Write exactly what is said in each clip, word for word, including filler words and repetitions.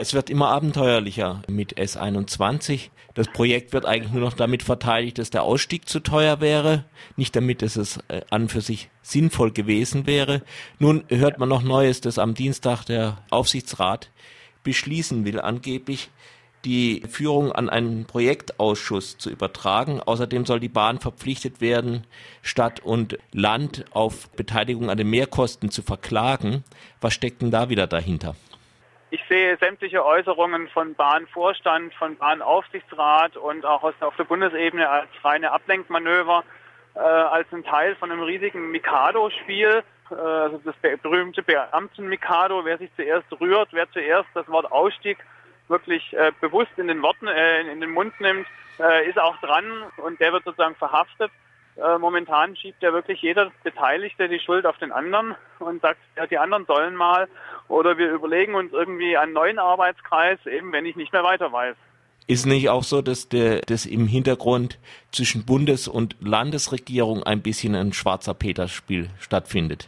Es wird immer abenteuerlicher mit S einundzwanzig. Das Projekt wird eigentlich nur noch damit verteidigt, dass der Ausstieg zu teuer wäre, nicht damit, dass es äh, an und für sich sinnvoll gewesen wäre. Nun hört man noch Neues, dass am Dienstag der Aufsichtsrat beschließen will, angeblich die Führung an einen Projektausschuss zu übertragen. Außerdem soll die Bahn verpflichtet werden, Stadt und Land auf Beteiligung an den Mehrkosten zu verklagen. Was steckt denn da wieder dahinter? Ich sehe sämtliche Äußerungen von Bahnvorstand, von Bahnaufsichtsrat und auch aus, auf der Bundesebene als reine Ablenkmanöver, äh, als ein Teil von einem riesigen Mikado-Spiel. Äh, also das berühmte Beamten-Mikado, wer sich zuerst rührt, wer zuerst das Wort Ausstieg wirklich äh, bewusst in den Worten, äh, in den Mund nimmt, äh, ist auch dran und der wird sozusagen verhaftet. Äh, momentan schiebt ja wirklich jeder Beteiligte die Schuld auf den anderen und sagt, ja, die anderen sollen mal oder wir überlegen uns irgendwie einen neuen Arbeitskreis, eben wenn ich nicht mehr weiter weiß. Ist nicht auch so, dass der, dass im Hintergrund zwischen Bundes- und Landesregierung ein bisschen ein schwarzer Peter-Spiel stattfindet?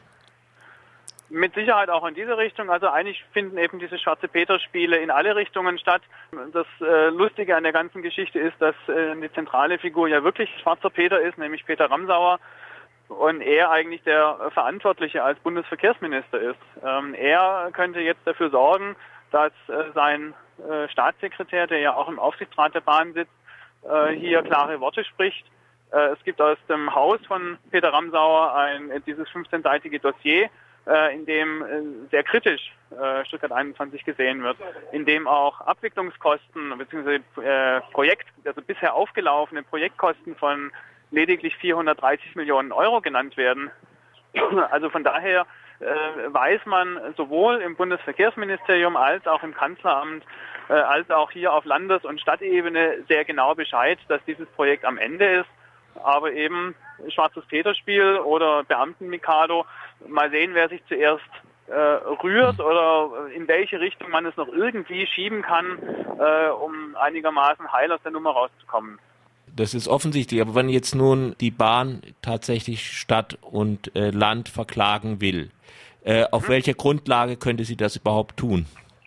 Mit Sicherheit auch in diese Richtung. Also eigentlich finden eben diese Schwarze Peter-Spiele in alle Richtungen statt. Das äh, Lustige an der ganzen Geschichte ist, dass äh, die zentrale Figur ja wirklich Schwarzer Peter ist, nämlich Peter Ramsauer. Und er eigentlich der Verantwortliche als Bundesverkehrsminister ist. Ähm, er könnte jetzt dafür sorgen, dass äh, sein äh, Staatssekretär, der ja auch im Aufsichtsrat der Bahn sitzt, äh, hier klare Worte spricht. Äh, es gibt aus dem Haus von Peter Ramsauer ein, dieses fünfzehnseitige Dossier, äh, in dem äh, sehr kritisch äh, Stuttgart einundzwanzig gesehen wird, in dem auch Abwicklungskosten bzw. Äh, Projekt, also bisher aufgelaufene Projektkosten von lediglich vierhundertdreißig Millionen Euro genannt werden. Also von daher äh, weiß man sowohl im Bundesverkehrsministerium als auch im Kanzleramt äh, als auch hier auf Landes- und Stadtebene sehr genau Bescheid, dass dieses Projekt am Ende ist. Aber eben Schwarzes Peterspiel oder Beamten-Mikado, mal sehen, wer sich zuerst äh, rührt oder in welche Richtung man es noch irgendwie schieben kann, äh, um einigermaßen heil aus der Nummer rauszukommen. Das ist offensichtlich, aber wenn jetzt nun die Bahn tatsächlich Stadt und äh, Land verklagen will, äh, auf hm. welcher Grundlage könnte sie das überhaupt tun?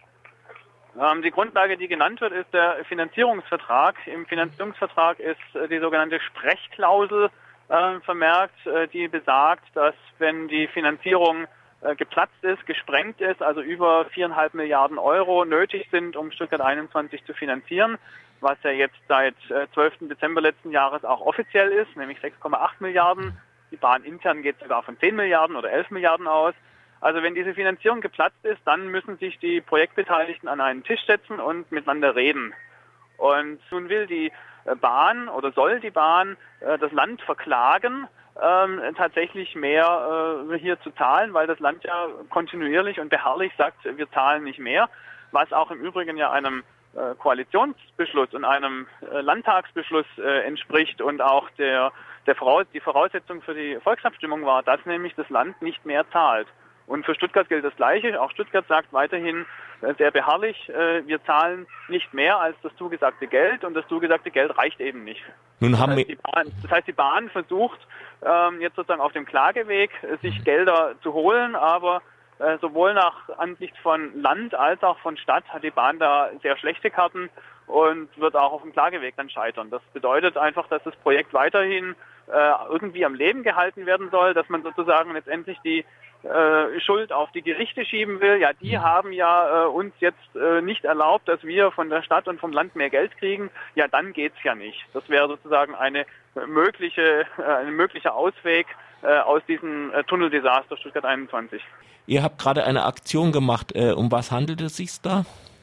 Ähm, die Grundlage, die genannt wird, ist der Finanzierungsvertrag. Im Finanzierungsvertrag ist äh, die sogenannte Sprechklausel äh, vermerkt, äh, die besagt, dass wenn die Finanzierung äh, geplatzt ist, gesprengt ist, also über viereinhalb Milliarden Euro nötig sind, um Stuttgart einundzwanzig zu finanzieren, was ja jetzt seit äh, zwölften Dezember letzten Jahres auch offiziell ist, nämlich sechs Komma acht Milliarden. Die Bahn intern geht sogar von zehn Milliarden oder elf Milliarden aus. Also wenn diese Finanzierung geplatzt ist, dann müssen sich die Projektbeteiligten an einen Tisch setzen und miteinander reden. Und nun will die Bahn oder soll die Bahn äh, das Land verklagen, ähm, tatsächlich mehr äh, hier zu zahlen, weil das Land ja kontinuierlich und beharrlich sagt, wir zahlen nicht mehr, was auch im Übrigen ja einem äh, Koalitionsbeschluss und einem äh, Landtagsbeschluss äh, entspricht und auch der, der Voraus- die Voraussetzung für die Volksabstimmung war, dass nämlich das Land nicht mehr zahlt. Und für Stuttgart gilt das Gleiche. Auch Stuttgart sagt weiterhin äh, sehr beharrlich, äh, wir zahlen nicht mehr als das zugesagte Geld und das zugesagte Geld reicht eben nicht. Nun haben das, heißt, die Bahn, das heißt, die Bahn versucht ähm, jetzt sozusagen auf dem Klageweg, äh, sich Gelder zu holen, aber äh, sowohl nach Ansicht von Land als auch von Stadt hat die Bahn da sehr schlechte Karten und wird auch auf dem Klageweg dann scheitern. Das bedeutet einfach, dass das Projekt weiterhin äh, irgendwie am Leben gehalten werden soll, dass man sozusagen letztendlich die Äh, Schuld auf die Gerichte schieben will. Ja, die haben ja äh, uns jetzt äh, nicht erlaubt, dass wir von der Stadt und vom Land mehr Geld kriegen. Ja, dann geht's ja nicht. Das wäre sozusagen eine mögliche, äh, ein möglicher Ausweg äh, aus diesem äh, Tunneldesaster Stuttgart einundzwanzig. Ihr habt gerade eine Aktion gemacht. Äh, um was handelt es sich da?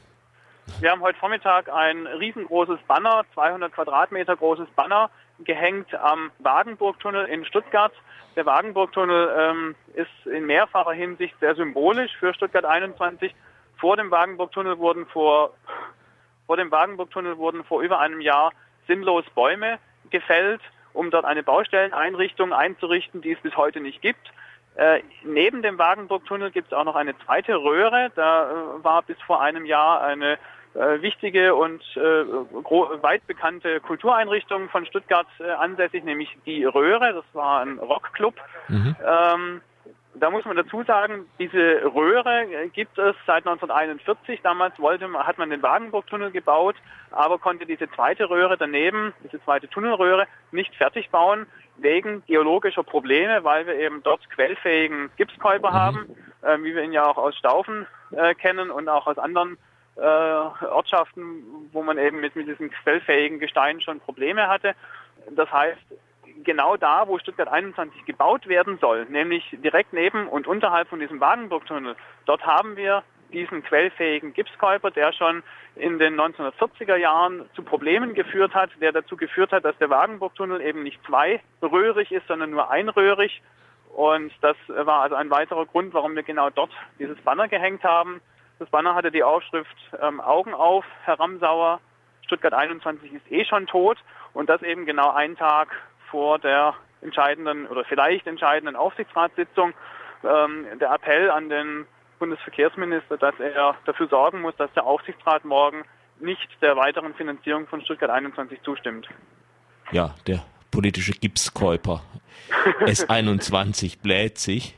Wir haben heute Vormittag ein riesengroßes Banner, zweihundert Quadratmeter großes Banner, gehängt am Wagenburgtunnel in Stuttgart. Der Wagenburgtunnel ähm, ist in mehrfacher Hinsicht sehr symbolisch für Stuttgart einundzwanzig. Vor dem Wagenburgtunnel wurden vor, vor dem Wagenburgtunnel wurden vor über einem Jahr sinnlos Bäume gefällt, um dort eine Baustelleneinrichtung einzurichten, die es bis heute nicht gibt. Äh, neben dem Wagenburgtunnel gibt es auch noch eine zweite Röhre. Da äh, war bis vor einem Jahr eine äh, wichtige und äh, gro- weit bekannte Kultureinrichtung von Stuttgart äh, ansässig, nämlich die Röhre. Das war ein Rockclub. Mhm. Ähm, Da muss man dazu sagen, diese Röhre gibt es seit neunzehnhunderteinundvierzig. Damals wollte man, hat man den Wagenburgtunnel gebaut, aber konnte diese zweite Röhre daneben, diese zweite Tunnelröhre, nicht fertig bauen, wegen geologischer Probleme, weil wir eben dort quellfähigen Gipskäuper mhm. haben, äh, wie wir ihn ja auch aus Staufen äh, kennen und auch aus anderen äh, Ortschaften, wo man eben mit, mit diesem quellfähigen Gestein schon Probleme hatte. Das heißt, genau da, wo Stuttgart einundzwanzig gebaut werden soll, nämlich direkt neben und unterhalb von diesem Wagenburgtunnel, dort haben wir diesen quellfähigen Gipskäuper, der schon in den neunzehnhundertvierziger Jahren zu Problemen geführt hat, der dazu geführt hat, dass der Wagenburgtunnel eben nicht zweiröhrig ist, sondern nur einröhrig. Und das war also ein weiterer Grund, warum wir genau dort dieses Banner gehängt haben. Das Banner hatte die Aufschrift ähm, Augen auf, Herr Ramsauer, Stuttgart einundzwanzig ist eh schon tot. Und das eben genau einen Tag vor der entscheidenden oder vielleicht entscheidenden Aufsichtsratssitzung. Ähm, der Appell an den Bundesverkehrsminister, dass er dafür sorgen muss, dass der Aufsichtsrat morgen nicht der weiteren Finanzierung von Stuttgart einundzwanzig zustimmt. Ja, der politische Gipskäuper S einundzwanzig bläht sich.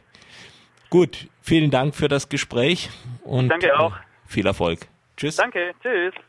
Gut, vielen Dank für das Gespräch und Danke auch. Viel Erfolg. Tschüss. Danke, tschüss.